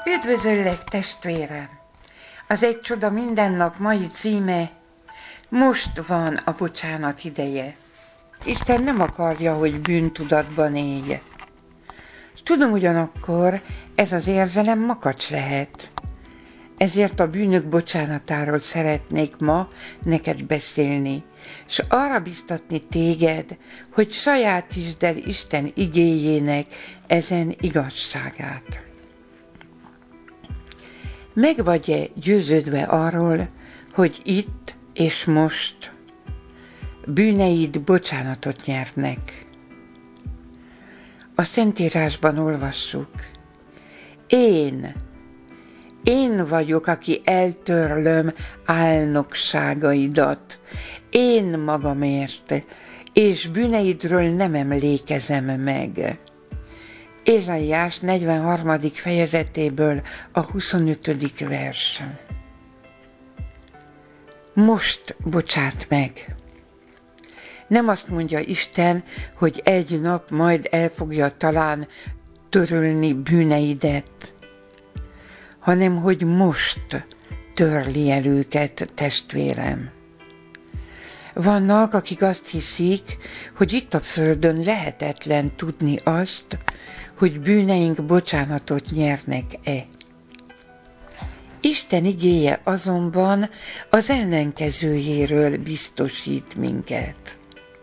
Üdvözöllek, testvérem! Az Egy csoda minden nap mai címe: most van a bocsánat ideje. Isten nem akarja, hogy bűntudatban élj. Tudom, ugyanakkor ez az érzelem makacs lehet. Ezért a bűnök bocsánatáról szeretnék ma neked beszélni, s arra biztatni téged, hogy sajátítsd el Isten igéjének ezen igazságát. Meg vagy-e győződve arról, hogy itt és most bűneid bocsánatot nyernek? A Szentírásban olvassuk: Én vagyok, aki eltörlöm álnokságaidat, én magamért, és bűneidről nem emlékezem meg. Ézsaiás 43. fejezetéből a 25. vers. Most bocsát meg! Nem azt mondja Isten, hogy egy nap majd el fogja talán törölni bűneidet, hanem hogy most törli el őket, testvérem. Vannak, akik azt hiszik, hogy itt a földön lehetetlen tudni azt, hogy bűneink bocsánatot nyernek-e. Isten igéje azonban az ellenkezőjéről biztosít minket.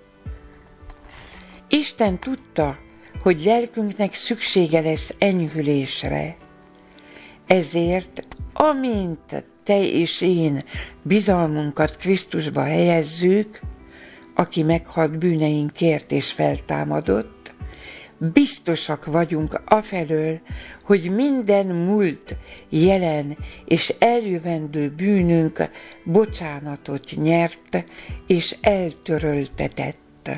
Isten tudta, hogy lelkünknek szüksége lesz enyhülésre, ezért amint te és én bizalmunkat Krisztusba helyezzük, aki meghalt bűneinkért és feltámadott, biztosak vagyunk afelől, hogy minden múlt, jelen és eljövendő bűnünk bocsánatot nyert és eltöröltetett.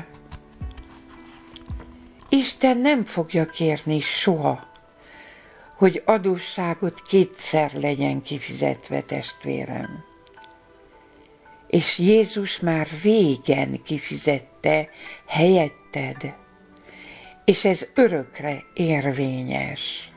Isten nem fogja kérni soha, hogy adósságot kétszer legyen kifizetve, testvérem. És Jézus már régen kifizette helyetted, és ez örökre érvényes.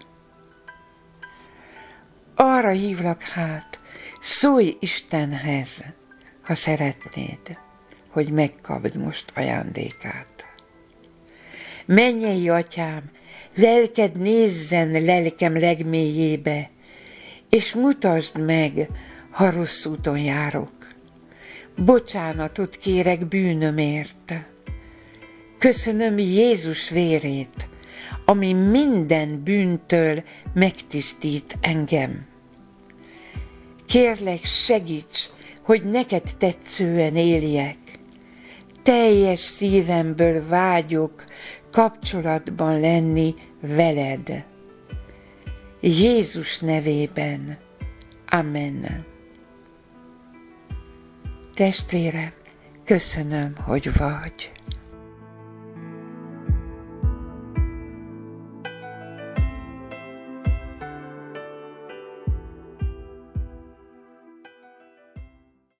Arra hívlak hát, szólj Istenhez, ha szeretnéd, hogy megkapd most ajándékát. Mennyei Atyám, lelked nézzen lelkem legmélyébe, és mutasd meg, ha rossz úton járok. Bocsánatot kérek bűnömért. Köszönöm Jézus vérét, ami minden bűntől megtisztít engem. Kérlek, segíts, hogy neked tetszően éljek. Teljes szívemből vágyok kapcsolatban lenni veled. Jézus nevében. Amen. Testvérem, köszönöm, hogy vagy.